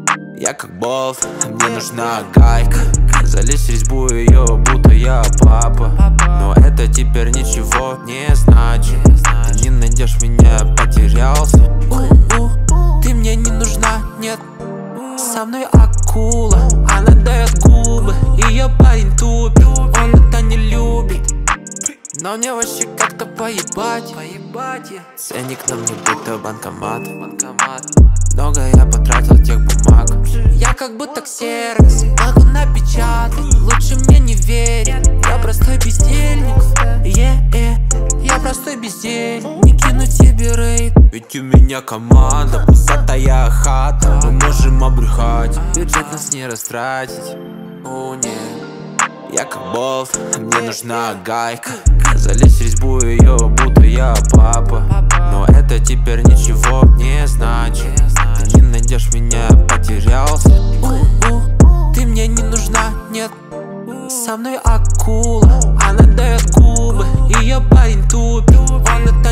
Я как болт, мне нужна гайка. Залезь в резьбу ее, будто я папа. Но это теперь ничего не значит. Ты не найдешь меня, потерялся. Ты мне не нужна, нет. Со мной акула, она дает губы. Ее парень тупит, он это не любит. Но мне вообще как-то поебать. Ценник на мне будто банкомат. Много я потратил тех бумаг. Я как будто ксерокс, могу напечатать. Лучше мне не верить, я простой бездельник. Я простой бездельник, не кину тебе рейд. Ведь у меня команда, пустая хата. Мы можем обрыхать, бюджет нас не растратить. О, нет. Я как болт, мне нужна гайка. Залезь в резьбу ее, будто я папа. Но это теперь ничего не значит. Ты не найдешь меня, потерялся. Ты мне не нужна, нет. Со мной акула, она дает губы. Ее парень тупит, он это